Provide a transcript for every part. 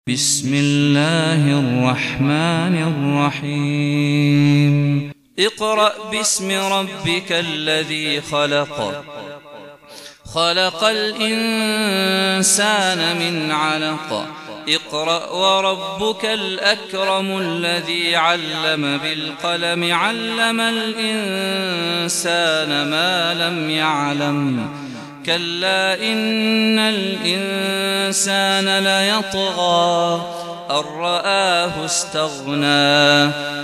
بسم الله الرحمن الرحيم اقرأ باسم ربك الذي خلق خلق الإنسان من علق اقرأ وربك الأكرم الذي علم بالقلم علم الإنسان ما لم يعلم كلا إن الإنسان ليطغى أن رآه استغنى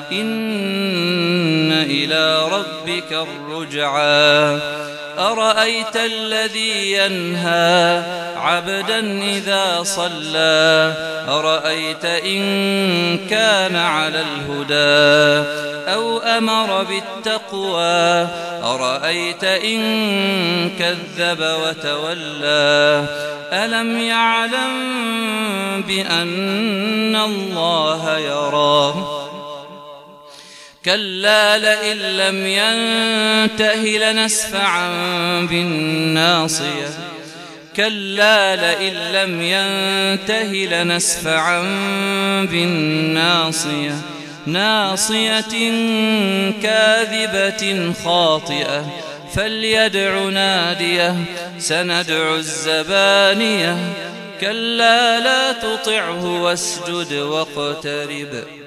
إن إلى ربك الرجعى أرأيت الذي ينهى عبدا إذا صلى أرأيت إن كان على الهدى أو أمر بالتقوى أرأيت إن كذب وتولى ألم يعلم بأن الله يرى كلا لئن لم ينته لنسفعا بالناصية كلا لئن لم ينته لنسفعا بالناصية ناصية كاذبة خاطئة فليدع ناديه سندع الزبانية كلا لا تطعه واسجد واقترب